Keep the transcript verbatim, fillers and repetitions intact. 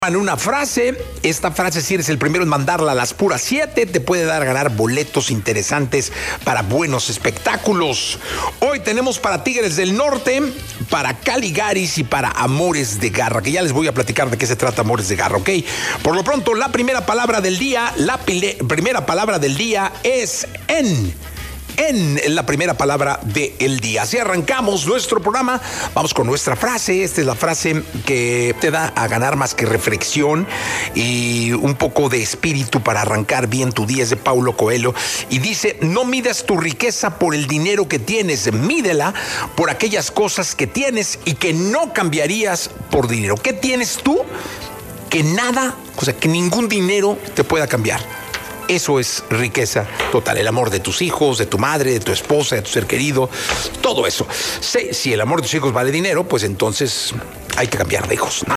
En una frase, esta frase, si eres el primero en mandarla a las puras siete, te puede dar a ganar boletos interesantes para buenos espectáculos. Hoy tenemos para Tigres del Norte, para Caligaris y para Amores de Garra, que ya les voy a platicar de qué se trata Amores de Garra, ¿ok? Por lo pronto, la primera palabra del día, la pile, primera palabra del día es en. En la primera palabra del día. Así arrancamos nuestro programa. Vamos con nuestra frase. Esta es la frase que te da a ganar más que reflexión y un poco de espíritu para arrancar bien tu día. Es de Paulo Coelho y dice: no midas tu riqueza por el dinero que tienes, mídela por aquellas cosas que tienes y que no cambiarías por dinero. ¿Qué tienes tú? Que nada, o sea, que ningún dinero te pueda cambiar. Eso es riqueza total, el amor de tus hijos, de tu madre, de tu esposa, de tu ser querido, todo eso. Si, si el amor de tus hijos vale dinero, pues entonces hay que cambiar de hijos.